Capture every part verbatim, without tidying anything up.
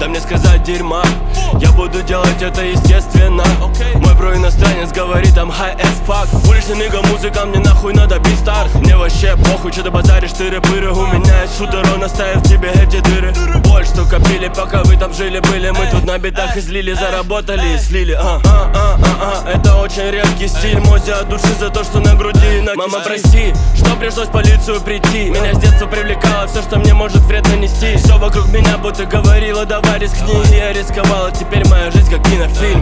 да мне сказать дерьма. Я буду делать это естественно. Мой бро иностранец говорит там high as fuck. Уличный нига, музыка, мне нахуй надо бить старт. Мне вообще похуй, что ты базаришь, тыры-пыры. У меня есть шутер, он оставил тебе эти дыры. Боль, что копили, пока вы там жили-были. Мы тут на битах излили, заработали и слили. а, а, а, а, а. Это очень редкий стиль. Мози от души за то, что на груди на Мама, прости, что пришлось в полицию прийти. Меня с детства привлекало все, что мне может вред нанести. Все вокруг меня будто говорило, давай рискни. И я рисковала, теперь моя жизнь как кинофильм.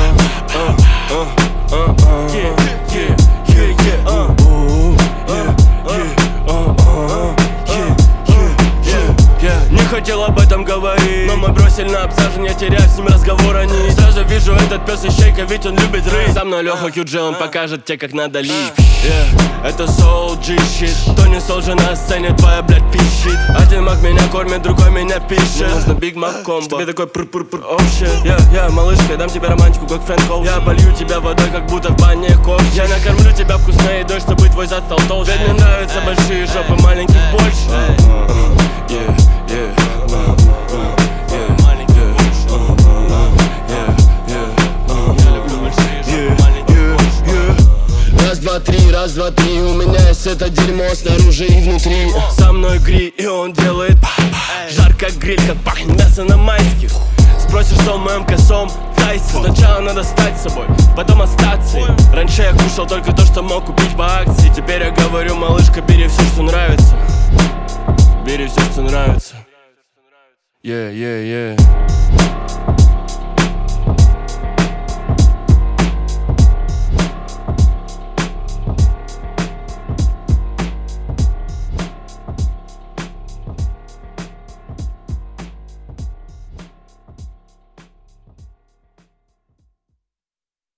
Не хотел об этом говорить, но мой бро сильно обсажен, я теряю с ним разговор, они сразу вижу, этот пес ищейка, ведь он любит рыть. Со мной Леха Кьюджи, он покажет тебе, как надо лить. yeah. Это соул джи shit, Тони Солджи на сцене, твоя, блядь, пищит. Один маг меня кормит, другой меня пишет. Нужно Биг Мак комбо, тебе такой пр-пр-пр, oh shit. Я, я, малышка, я дам тебе романтику, как Фрэнк Оушен. Я болью тебя водой, как будто в бане кофе. Я накормлю тебя вкусной едой, чтобы твой зад стал толще. Ведь мне нравятся большие жопы, маленьких больше. yeah. Yeah, uh, uh, yeah, yeah. Раз, два, три, раз, два, три. У меня есть это дерьмо снаружи и внутри. Со мной гри, и он делает жарко, как гриль, как пахнет мясо на майских. Спросишь, что в моем косом тайсе. Сначала надо стать собой, потом остаться. Раньше я кушал только то, что мог купить по акции. Теперь я говорю, малышка, бери все, что нравится. Бери все, что нравится. Yeah, yeah, yeah.